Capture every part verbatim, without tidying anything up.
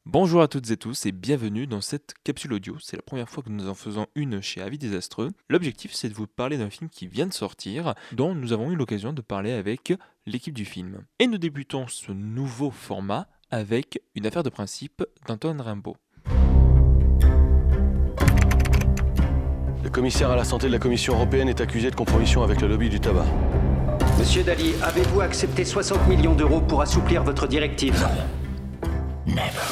Bonjour à toutes et tous et bienvenue dans cette capsule audio. C'est la première fois que nous en faisons une chez Avis Désastreux. L'objectif, c'est de vous parler d'un film qui vient de sortir, dont nous avons eu l'occasion de parler avec l'équipe du film. Et nous débutons ce nouveau format avec une affaire de principe d'Antoine Rimbaud. Le commissaire à la santé de la Commission européenne est accusé de compromission avec le lobby du tabac. Monsieur Daly, avez-vous accepté soixante millions d'euros pour assouplir votre directive? Never.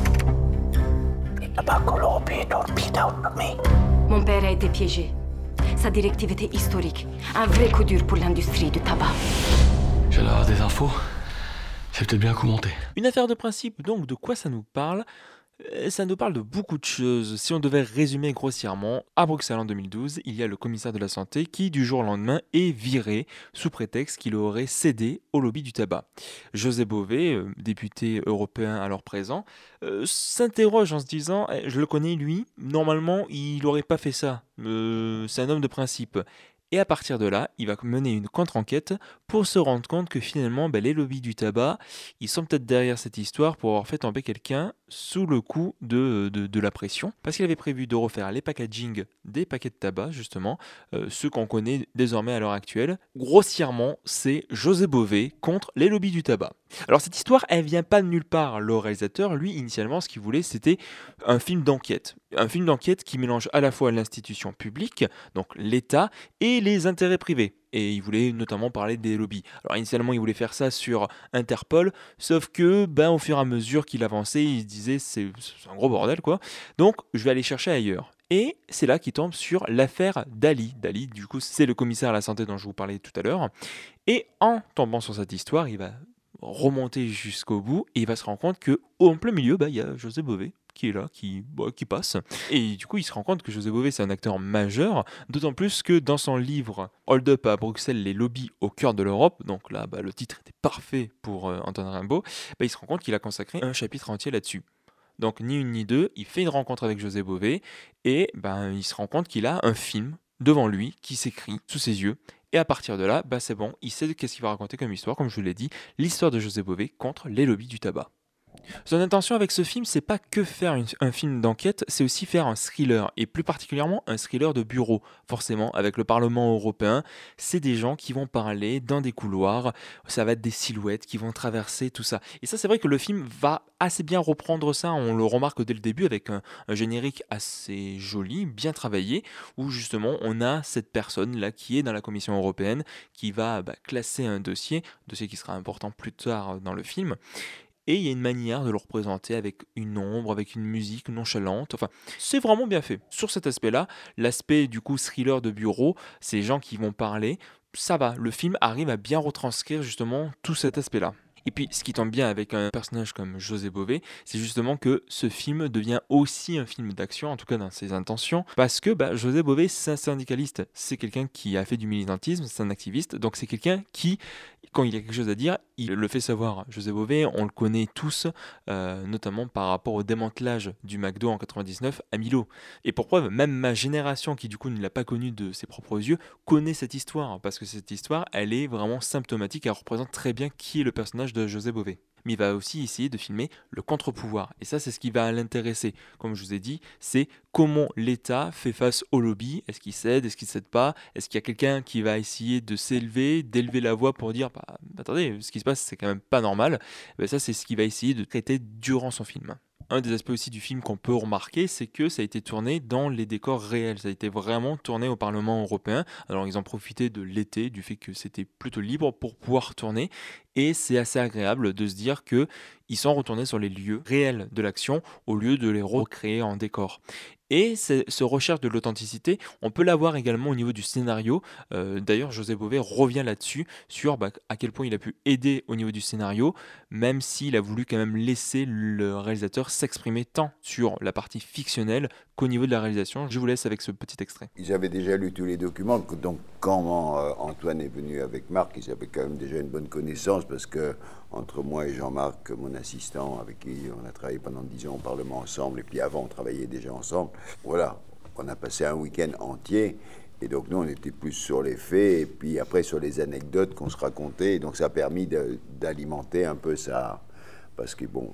The tobacco lobby don't beat out me. Mon père a été piégé. Sa directive était historique. Un vrai coup dur pour l'industrie du tabac. J'ai l'air des infos. C'est peut-être bien un coup monté. Une affaire de principe, donc de quoi ça nous parle ? Euh, Ça nous parle de beaucoup de choses. Si on devait résumer grossièrement, à Bruxelles en deux mille douze, il y a le commissaire de la santé qui, du jour au lendemain, est viré sous prétexte qu'il aurait cédé au lobby du tabac. José Bové, euh, député européen alors présent, euh, s'interroge en se disant eh, je le connais lui, normalement il n'aurait pas fait ça. Euh, c'est un homme de principe. Et à partir de là, il va mener une contre-enquête pour se rendre compte que finalement, ben, les lobbies du tabac, ils sont peut-être derrière cette histoire pour avoir fait tomber quelqu'un sous le coup de, de, de la pression. Parce qu'il avait prévu de refaire les packaging des paquets de tabac, justement, euh, ceux qu'on connaît désormais à l'heure actuelle. Grossièrement, c'est José Bové contre les lobbies du tabac. Alors cette histoire, elle vient pas de nulle part. Le réalisateur, lui, initialement, ce qu'il voulait, c'était un film d'enquête. Un film d'enquête qui mélange à la fois l'institution publique, donc l'État, et les intérêts privés. Et il voulait notamment parler des lobbies. Alors initialement, il voulait faire ça sur Interpol, sauf que, ben, au fur et à mesure qu'il avançait, il se disait c'est, c'est un gros bordel, quoi. Donc, je vais aller chercher ailleurs. Et c'est là qu'il tombe sur l'affaire Daly. Daly, du coup, c'est le commissaire à la santé dont je vous parlais tout à l'heure. Et en tombant sur cette histoire, il va remonter jusqu'au bout et il va se rendre compte que en plein milieu, bah, il y a José Bové qui est là, qui, bah, qui passe. Et du coup, il se rend compte que José Bové, c'est un acteur majeur, d'autant plus que dans son livre Hold Up à Bruxelles, les lobbies au cœur de l'Europe, donc là, bah, le titre était parfait pour euh, Antoine Rimbaud, bah, il se rend compte qu'il a consacré un chapitre entier là-dessus. Donc ni une ni deux, il fait une rencontre avec José Bové et ben, il se rend compte qu'il a un film devant lui qui s'écrit sous ses yeux. Et à partir de là, bah, c'est bon, il sait qu'est-ce qu'il va raconter comme histoire, comme je vous l'ai dit, l'histoire de José Bové contre les lobbies du tabac. Son intention avec ce film, c'est pas que faire une- un film d'enquête, c'est aussi faire un thriller, et plus particulièrement un thriller de bureau. Forcément, avec le Parlement européen, c'est des gens qui vont parler dans des couloirs, ça va être des silhouettes qui vont traverser tout ça. Et ça, c'est vrai que le film va assez bien reprendre ça, on le remarque dès le début avec un, un générique assez joli, bien travaillé, où justement on a cette personne-là qui est dans la Commission européenne, qui va bah, classer un dossier, dossier qui sera important plus tard dans le film. Et il y a une manière de le représenter avec une ombre, avec une musique nonchalante. Enfin, c'est vraiment bien fait. Sur cet aspect-là, l'aspect du coup thriller de bureau, ces gens qui vont parler, ça va. Le film arrive à bien retranscrire justement tout cet aspect-là. Et puis, ce qui tombe bien avec un personnage comme José Bové, c'est justement que ce film devient aussi un film d'action, en tout cas dans ses intentions, parce que bah, José Bové, c'est un syndicaliste, c'est quelqu'un qui a fait du militantisme, c'est un activiste, donc c'est quelqu'un qui, quand il y a quelque chose à dire, il le fait savoir. José Bové, on le connaît tous, euh, notamment par rapport au démantelage du McDo en quatre-vingt-dix-neuf à Milo. Et pour preuve, même ma génération, qui du coup ne l'a pas connu de ses propres yeux, connaît cette histoire, parce que cette histoire, elle est vraiment symptomatique, elle représente très bien qui est le personnage de José Bové. Mais il va aussi essayer de filmer le contre-pouvoir. Et ça, c'est ce qui va l'intéresser. Comme je vous ai dit, c'est comment l'État fait face au lobby. Est-ce qu'il cède, est-ce qu'il ne cède pas? Est-ce qu'il y a quelqu'un qui va essayer de s'élever, d'élever la voix pour dire bah, attendez, ce qui se passe, c'est quand même pas normal. Ben, ça, c'est ce qu'il va essayer de traiter durant son film. Un des aspects aussi du film qu'on peut remarquer, c'est que ça a été tourné dans les décors réels. Ça a été vraiment tourné au Parlement européen. Alors ils ont profité de l'été, du fait que c'était plutôt libre pour pouvoir tourner. Et c'est assez agréable de se dire que ils sont retournés sur les lieux réels de l'action au lieu de les recréer en décor. Et c'est- ce recherche de l'authenticité, on peut l'avoir également au niveau du scénario. Euh, d'ailleurs, José Bové revient là-dessus, sur bah, à quel point il a pu aider au niveau du scénario, même s'il a voulu quand même laisser le réalisateur s'exprimer tant sur la partie fictionnelle qu'au niveau de la réalisation. Je vous laisse avec ce petit extrait. Ils avaient déjà lu tous les documents, donc quand euh, Antoine est venu avec Marc, ils avaient quand même déjà une bonne connaissance, parce que entre moi et Jean-Marc, mon assistant, avec qui on a travaillé pendant dix ans au Parlement ensemble, et puis avant on travaillait déjà ensemble, voilà, on a passé un week-end entier, et donc nous on était plus sur les faits, et puis après sur les anecdotes qu'on se racontait, et donc ça a permis de, d'alimenter un peu ça, parce que bon,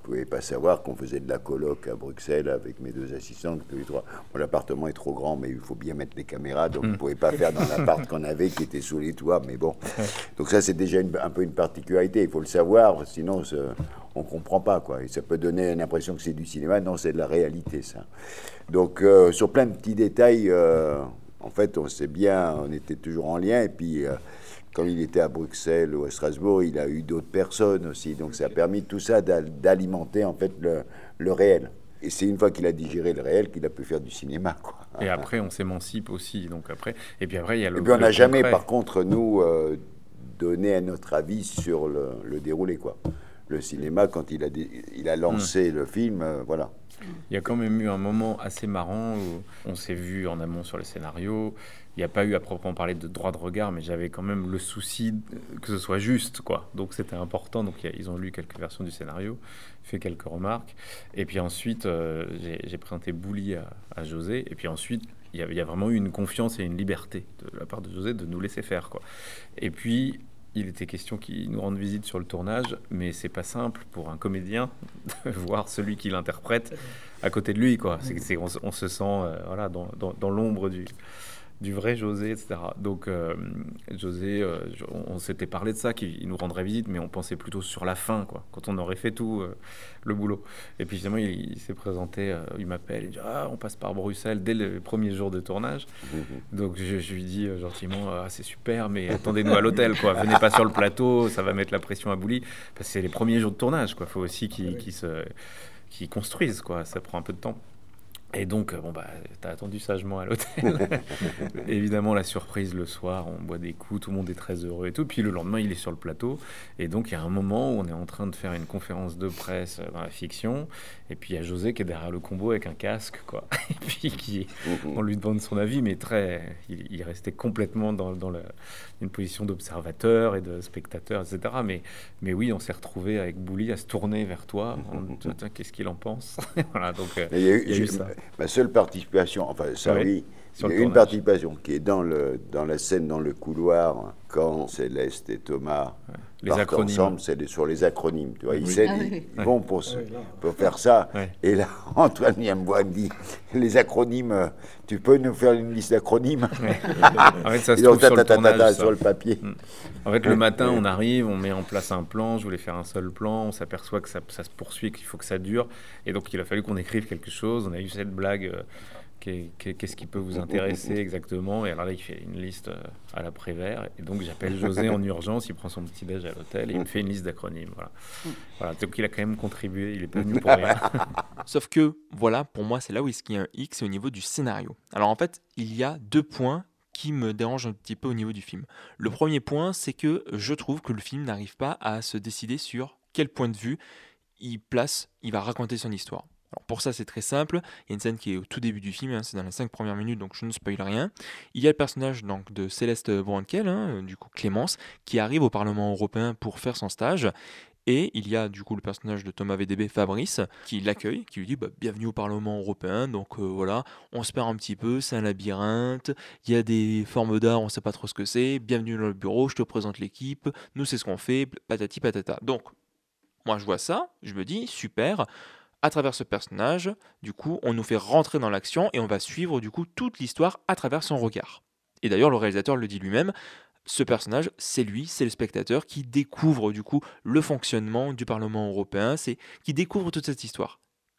Vous ne pouvez pas savoir qu'on faisait de la coloc à Bruxelles avec mes deux assistants, tous les trois. Bon, l'appartement est trop grand, mais il faut bien mettre les caméras, donc mmh. vous ne pouvez pas faire dans l'appart qu'on avait, qui était sous les toits, mais bon. Donc ça, c'est déjà une, un peu une particularité, il faut le savoir, sinon on ne comprend pas, quoi. Et ça peut donner l'impression que c'est du cinéma, non, c'est de la réalité, ça. Donc, euh, sur plein de petits détails, euh, en fait, on sait bien, on était toujours en lien, et puis... Euh, quand il était à Bruxelles ou à Strasbourg, il a eu d'autres personnes aussi. Donc ça a permis tout ça d'alimenter en fait le, le réel. Et c'est une fois qu'il a digéré le réel qu'il a pu faire du cinéma, quoi. Et après, on s'émancipe aussi. Donc après, et puis après, il y a le. Et puis on n'a jamais, par contre, nous euh, donné notre avis sur le, le déroulé, quoi. Le cinéma, quand il a, il a lancé mmh. le film, euh, voilà. Il y a quand même eu un moment assez marrant où on s'est vu en amont sur le scénario. Il n'y a pas eu à proprement parler de droit de regard, mais j'avais quand même le souci que ce soit juste, quoi. Donc c'était important. Donc ils ont lu quelques versions du scénario, fait quelques remarques. Et puis ensuite, euh, j'ai, j'ai présenté Bouli à, à José. Et puis ensuite, il y, a, il y a vraiment eu une confiance et une liberté de la part de José de nous laisser faire, quoi. Et puis, il était question qu'il nous rende visite sur le tournage, mais c'est pas simple pour un comédien de voir celui qui l'interprète à côté de lui, quoi. C'est, c'est, on, on se sent euh, voilà, dans, dans, dans l'ombre du... du vrai José, et cetera. Donc, euh, José, euh, on, on s'était parlé de ça, qu'il nous rendrait visite, mais on pensait plutôt sur la fin, quoi, quand on aurait fait tout euh, le boulot. Et puis, finalement, il, il s'est présenté, euh, il m'appelle, il dit « Ah, on passe par Bruxelles dès le premier jour de tournage. Mmh. » Donc, je, je lui dis euh, gentiment « Ah, c'est super, mais attendez-nous à l'hôtel, quoi. Venez pas sur le plateau, ça va mettre la pression à Bouli. » Parce que c'est les premiers jours de tournage, quoi. Il faut aussi qu'ils, oui. qu'ils, se, qu'ils construisent, quoi. Ça prend un peu de temps. Et donc, bon, bah, t'as attendu sagement à l'hôtel. Évidemment, la surprise le soir, on boit des coups, tout le monde est très heureux et tout. Puis le lendemain, il est sur le plateau. Et donc, il y a un moment où on est en train de faire une conférence de presse dans la fiction. Et puis, il y a José qui est derrière le combo avec un casque, quoi. Et puis, qui, on lui demande son avis, mais très, il, il restait complètement dans, dans la, une position d'observateur et de spectateur, et cetera. Mais, mais oui, on s'est retrouvé avec Bouli à se tourner vers toi. On, tiens, qu'est-ce qu'il en pense? Voilà, donc, euh, il y a eu, il y a eu ça. Ma seule participation, enfin ça oui, oui il y a une participation qui est dans, le, dans la scène dans le couloir, quand Céleste et Thomas ouais. les partent acronymes. Ensemble, c'est les, sur les acronymes. Tu vois, ils, oui. ah, oui. ils vont pour, ce, oui, pour faire ça. Ouais. Et là, Antoine vient me voir et me dit, les acronymes, tu peux nous faire une liste d'acronymes? Ouais. En fait, ça se trouve sur le tournage, sur le papier. En fait, le matin, on arrive, on met en place un plan. Je voulais faire un seul plan. On s'aperçoit que ça, ça se poursuit, qu'il faut que ça dure. Et donc, il a fallu qu'on écrive quelque chose. On a eu cette blague... Euh, Qu'est-ce qui peut vous intéresser exactement? Et alors là, il fait une liste à l'après-vert. Et donc, j'appelle José en urgence. Il prend son petit déj à l'hôtel et il me fait une liste d'acronymes. Voilà. Voilà. Donc, il a quand même contribué. Il n'est pas venu pour rien. Sauf que, voilà, pour moi, c'est là où il y a un X, c'est au niveau du scénario. Alors, en fait, il y a deux points qui me dérangent un petit peu au niveau du film. Le premier point, c'est que je trouve que le film n'arrive pas à se décider sur quel point de vue il place, il va raconter son histoire. Alors pour ça, c'est très simple. Il y a une scène qui est au tout début du film, hein, c'est dans les cinq premières minutes, donc je ne spoil rien. Il y a le personnage donc, de Céleste Brankel, hein, du coup Clémence, qui arrive au Parlement européen pour faire son stage. Et il y a du coup le personnage de Thomas V D B, Fabrice, qui l'accueille, qui lui dit bah, « Bienvenue au Parlement européen, donc euh, voilà, on se perd un petit peu, c'est un labyrinthe, il y a des formes d'art, on ne sait pas trop ce que c'est, bienvenue dans le bureau, je te présente l'équipe, nous c'est ce qu'on fait, patati patata. » Donc, moi je vois ça, je me dis « Super !» À travers ce personnage, du coup, on nous fait rentrer dans l'action et on va suivre du coup toute l'histoire à travers son regard. Et d'ailleurs, le réalisateur le dit lui-même, ce personnage, c'est lui, c'est le spectateur qui découvre du coup le fonctionnement du Parlement européen, c'est qui découvre toute cette histoire.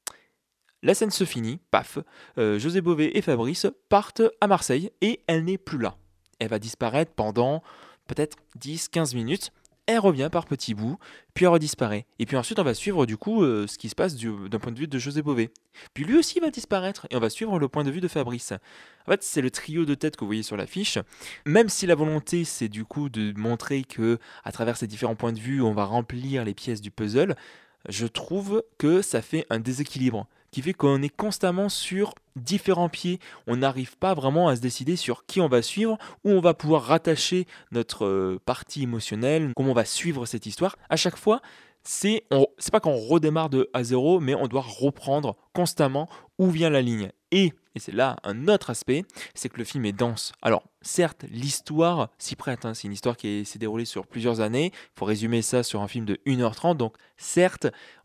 La scène se finit, paf, euh, José Bové et Fabrice partent à Marseille et elle n'est plus là. Elle va disparaître pendant peut-être dix à quinze minutes. Elle revient par petits bouts, puis elle redisparaît. Et puis ensuite, on va suivre du coup euh, ce qui se passe du, d'un point de vue de José Bové. Puis lui aussi va disparaître, et on va suivre le point de vue de Fabrice. En fait, c'est le trio de tête que vous voyez sur l'affiche. Même si la volonté, c'est du coup de montrer que, à travers ces différents points de vue, on va remplir les pièces du puzzle, je trouve que ça fait un déséquilibre qui fait qu'on est constamment sur différents pieds. On n'arrive pas vraiment à se décider sur qui on va suivre, où on va pouvoir rattacher notre euh, partie émotionnelle, comment on va suivre cette histoire. À chaque fois, c'est, on, c'est pas qu'on redémarre de à zéro, mais on doit reprendre constamment où vient la ligne. Et, et c'est là un autre aspect, c'est que le film est dense. Alors, certes, l'histoire s'y prête, hein, c'est une histoire qui est, s'est déroulée sur plusieurs années. Il faut résumer ça sur un film de une heure trente, donc certes,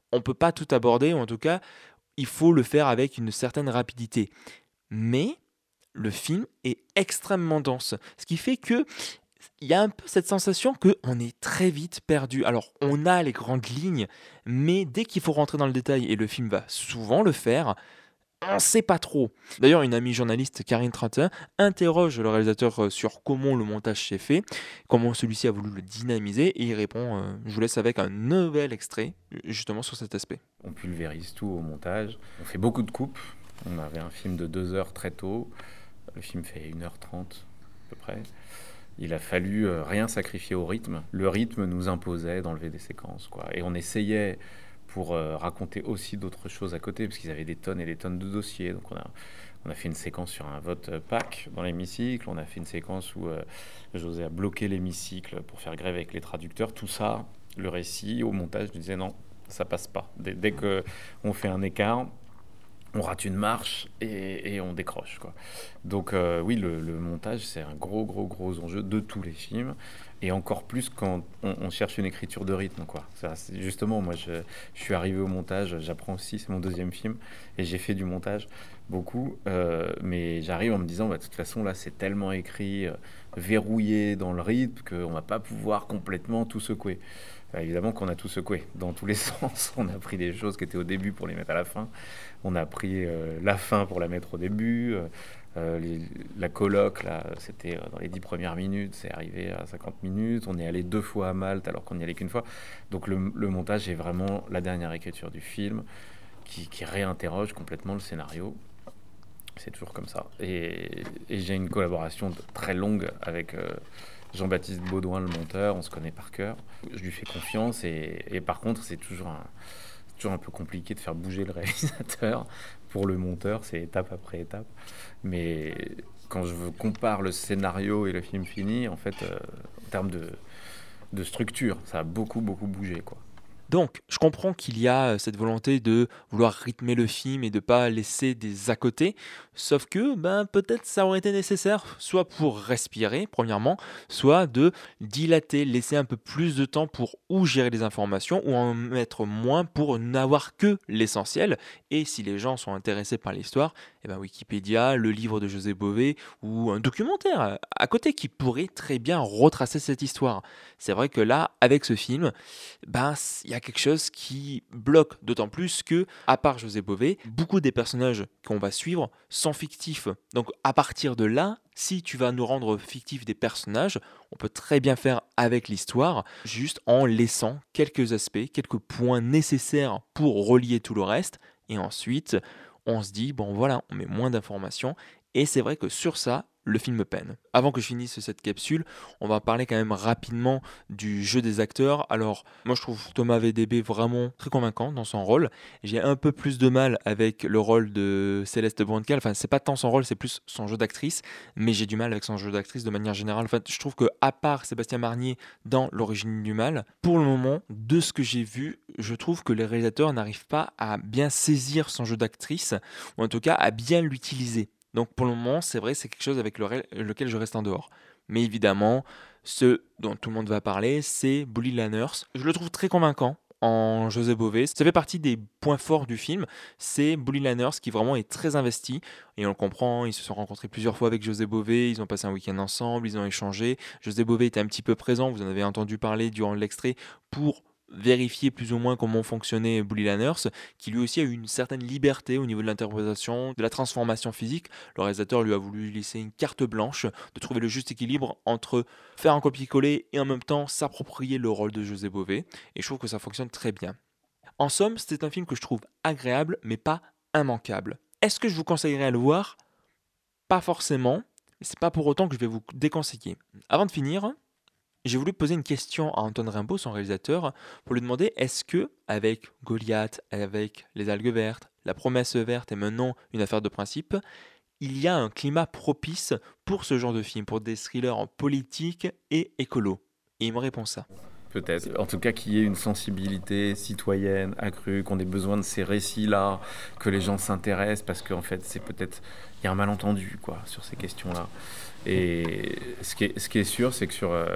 on peut pas tout aborder, ou en tout cas, il faut le faire avec une certaine rapidité. Mais le film est extrêmement dense, ce qui fait que il y a un peu cette sensation qu'on est très vite perdu. Alors, on a les grandes lignes, mais dès qu'il faut rentrer dans le détail, et le film va souvent le faire, on ne sait pas trop. D'ailleurs, une amie journaliste, Karine trente et un, interroge le réalisateur sur comment le montage s'est fait, comment celui-ci a voulu le dynamiser, et il répond, euh, je vous laisse avec un nouvel extrait, justement sur cet aspect. On pulvérise tout au montage, on fait beaucoup de coupes. On avait un film de deux heures très tôt, le film fait une heure trente à peu près. Il a fallu euh, rien sacrifier au rythme. Le rythme nous imposait d'enlever des séquences, quoi. Et on essayait pour euh, raconter aussi d'autres choses à côté, parce qu'ils avaient des tonnes et des tonnes de dossiers. Donc on a, on a fait une séquence sur un vote P A C dans l'hémicycle. On a fait une séquence où euh, José a bloqué l'hémicycle pour faire grève avec les traducteurs. Tout ça, le récit, au montage, je disais non, ça passe pas. Dès, dès qu'on fait un écart, on rate une marche et, et on décroche, quoi. Donc euh, oui, le, le montage, c'est un gros, gros, gros enjeu de tous les films. Et encore plus quand on, on cherche une écriture de rythme, quoi. Ça, c'est justement, moi, je, je suis arrivé au montage, j'apprends aussi, c'est mon deuxième film, et j'ai fait du montage beaucoup. Euh, mais j'arrive en me disant, bah, de toute façon, là, c'est tellement écrit, euh, verrouillé dans le rythme, qu'on va pas pouvoir complètement tout secouer. Bah, évidemment qu'on a tout secoué dans tous les sens. On a pris des choses qui étaient au début pour les mettre à la fin. On a pris euh, la fin pour la mettre au début. Euh, les, la coloc, là, c'était dans les dix premières minutes. C'est arrivé à cinquante minutes. On est allé deux fois à Malte alors qu'on n'y allait qu'une fois. Donc le, le montage est vraiment la dernière écriture du film qui, qui réinterroge complètement le scénario. C'est toujours comme ça. Et, et j'ai une collaboration très longue avec... Euh, Jean-Baptiste Baudouin, le monteur, on se connaît par cœur. Je lui fais confiance et, et par contre, c'est toujours un, toujours un peu compliqué de faire bouger le réalisateur. Pour le monteur, c'est étape après étape. Mais quand je compare le scénario et le film fini, en fait, euh, en termes de, de structure, ça a beaucoup, beaucoup bougé, quoi. Donc, je comprends qu'il y a cette volonté de vouloir rythmer le film et de ne pas laisser des à côté, sauf que ben, peut-être ça aurait été nécessaire, soit pour respirer, premièrement, soit de dilater, laisser un peu plus de temps pour ou gérer les informations, ou en mettre moins pour n'avoir que l'essentiel. Et si les gens sont intéressés par l'histoire, eh ben Wikipédia, le livre de José Bové, ou un documentaire à côté qui pourrait très bien retracer cette histoire. C'est vrai que là, avec ce film, ben, il y a quelque chose qui bloque, d'autant plus que, à part José Bové, beaucoup des personnages qu'on va suivre sont fictifs. Donc à partir de là, si tu vas nous rendre fictifs des personnages, on peut très bien faire avec l'histoire, juste en laissant quelques aspects, quelques points nécessaires pour relier tout le reste, et ensuite on se dit, bon voilà, on met moins d'informations, et c'est vrai que sur ça, le film peine. Avant que je finisse cette capsule, on va parler quand même rapidement du jeu des acteurs. Alors, moi je trouve Thomas V D B vraiment très convaincant dans son rôle. J'ai un peu plus de mal avec le rôle de Céleste Bruncal. Enfin, c'est pas tant son rôle, c'est plus son jeu d'actrice. Mais j'ai du mal avec son jeu d'actrice de manière générale. En fait, je trouve que à part Sébastien Marnier dans L'Origine du Mal, pour le moment, de ce que j'ai vu, je trouve que les réalisateurs n'arrivent pas à bien saisir son jeu d'actrice, ou en tout cas à bien l'utiliser. Donc pour le moment, c'est vrai, c'est quelque chose avec le, lequel je reste en dehors. Mais évidemment, ce dont tout le monde va parler, c'est Bully Lanners. Je le trouve très convaincant en José Bové. Ça fait partie des points forts du film. C'est Bully Lanners qui vraiment est très investi. Et on le comprend, ils se sont rencontrés plusieurs fois avec José Bové, ils ont passé un week-end ensemble, ils ont échangé. José Bové était un petit peu présent, vous en avez entendu parler durant l'extrait, pour vérifier plus ou moins comment fonctionnait Bully Lanners, qui lui aussi a eu une certaine liberté au niveau de l'interprétation, de la transformation physique. Le réalisateur lui a voulu laisser une carte blanche, de trouver le juste équilibre entre faire un copier-coller et en même temps s'approprier le rôle de José Bové, et je trouve que ça fonctionne très bien. En somme, c'est un film que je trouve agréable, mais pas immanquable. Est-ce que je vous conseillerais à le voir ? Pas forcément, mais c'est pas pour autant que je vais vous déconseiller. Avant de finir, j'ai voulu poser une question à Antoine Rimbaud, son réalisateur, pour lui demander est-ce que, avec Goliath, avec Les Algues Vertes, La Promesse Verte et maintenant Une Affaire de Principe, il y a un climat propice pour ce genre de film, pour des thrillers politiques et écolos. Et il me répond ça. Peut-être. En tout cas, qu'il y ait une sensibilité citoyenne accrue, qu'on ait besoin de ces récits-là, que les gens s'intéressent, parce qu'en fait, c'est peut-être... Il y a un malentendu, quoi, sur ces questions-là. Et ce qui est, ce qui est sûr, c'est que sur... Euh,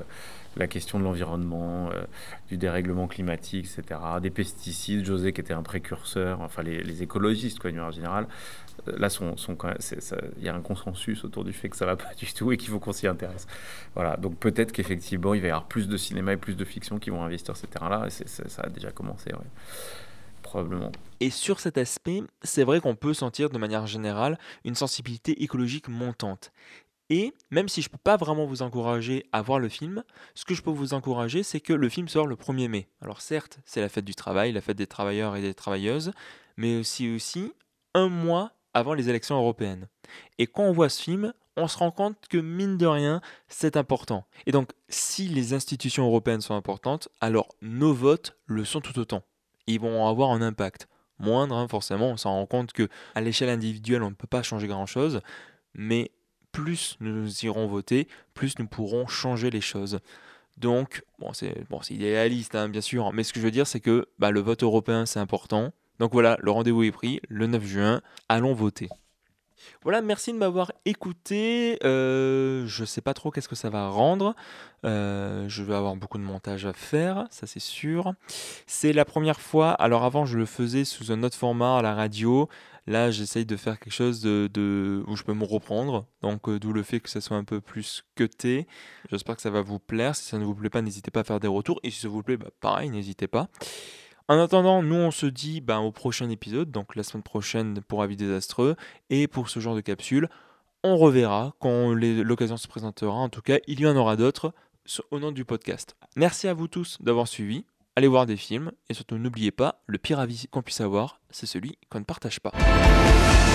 la question de l'environnement, euh, du dérèglement climatique, et cetera, des pesticides. José, qui était un précurseur, enfin les, les écologistes, quoi, d'une manière générale, euh, là, sont, sont quand même, c'est, ça, il y a un consensus autour du fait que ça ne va pas du tout et qu'il faut qu'on s'y intéresse. Voilà, donc peut-être qu'effectivement, il va y avoir plus de cinéma et plus de fiction qui vont investir ces terrains-là, et c'est, c'est, ça a déjà commencé, ouais. Probablement. Et sur cet aspect, c'est vrai qu'on peut sentir de manière générale une sensibilité écologique montante. Et même si je ne peux pas vraiment vous encourager à voir le film, ce que je peux vous encourager, c'est que le film sort le premier mai. Alors certes, c'est la fête du travail, la fête des travailleurs et des travailleuses, mais aussi, aussi un mois avant les élections européennes. Et quand on voit ce film, on se rend compte que mine de rien, c'est important. Et donc, si les institutions européennes sont importantes, alors nos votes le sont tout autant. Ils vont avoir un impact moindre, hein, forcément. On s'en rend compte qu'à l'échelle individuelle, on ne peut pas changer grand-chose, mais plus nous irons voter, plus nous pourrons changer les choses. Donc, bon, c'est, bon, c'est idéaliste, hein, bien sûr, mais ce que je veux dire, c'est que bah, le vote européen, c'est important. Donc voilà, le rendez-vous est pris, le neuf juin, allons voter. Voilà, merci de m'avoir écouté. Euh, je ne sais pas trop qu'est-ce que ça va rendre. Euh, je vais avoir beaucoup de montage à faire, ça c'est sûr. C'est la première fois. Alors avant, je le faisais sous un autre format à la radio. Là, j'essaye de faire quelque chose de, de, où je peux me reprendre. Donc, euh, d'où le fait que ça soit un peu plus cuté. J'espère que ça va vous plaire. Si ça ne vous plaît pas, n'hésitez pas à faire des retours. Et si ça vous plaît, bah, pareil, n'hésitez pas. En attendant, nous on se dit bah, au prochain épisode, donc la semaine prochaine pour Avis désastreux, et pour ce genre de capsule, on reverra quand les, l'occasion se présentera. En tout cas, il y en aura d'autres au nom du podcast. Merci à vous tous d'avoir suivi, allez voir des films, et surtout n'oubliez pas, le pire avis qu'on puisse avoir, c'est celui qu'on ne partage pas.